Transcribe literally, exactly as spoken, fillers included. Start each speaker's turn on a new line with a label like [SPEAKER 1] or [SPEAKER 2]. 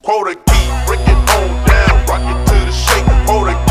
[SPEAKER 1] Quota keep, break it on down, rock it to the shake. Quota